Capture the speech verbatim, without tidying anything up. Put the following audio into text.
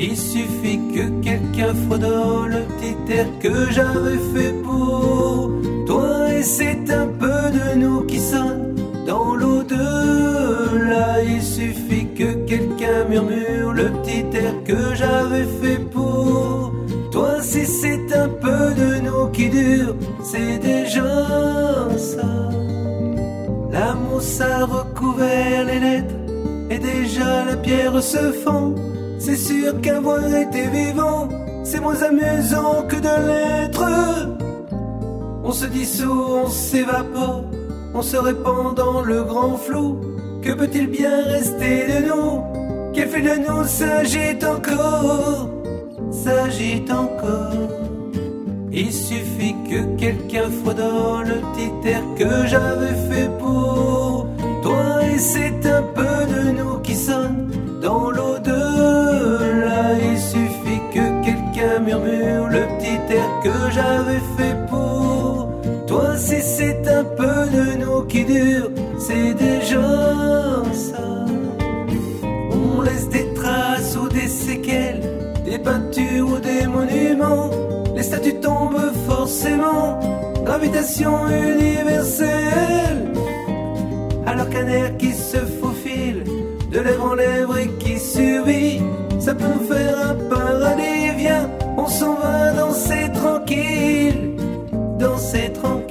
Il suffit que quelqu'un fredonne le petit air que j'avais fait pour toi. Et c'est un peu de nous qui sonne dans l'au-delà. Il suffit que quelqu'un murmure le petit air que j'avais fait pour toi. Si c'est un peu de nous qui dure, c'est déjà ça. La mousse a recouvert les lettres et déjà la pierre se fond. C'est sûr qu'avoir été vivant, c'est moins amusant que de l'être. On se dissout, on s'évapore, on se répand dans le grand flou. Que peut-il bien rester de nous? Quel fait de nous s'agite encore, s'agite encore? Il suffit que quelqu'un fredonne le petit air que j'avais fait pour toi. Et c'est un peu de nous qui sonne dans l'au-delà. Il suffit que quelqu'un murmure le petit air que j'avais fait pour toi. Si c'est un peu de nous qui dure, c'est déjà ça. On laisse des traces ou des séquelles, des peintures ou des monuments. Les statues tombent forcément, gravitation universelle. Alors qu'un air qui se faufile de lèvre en lèvre et qui survit, ça peut nous faire un paradis. Viens, on s'en va danser tranquille, danser tranquille.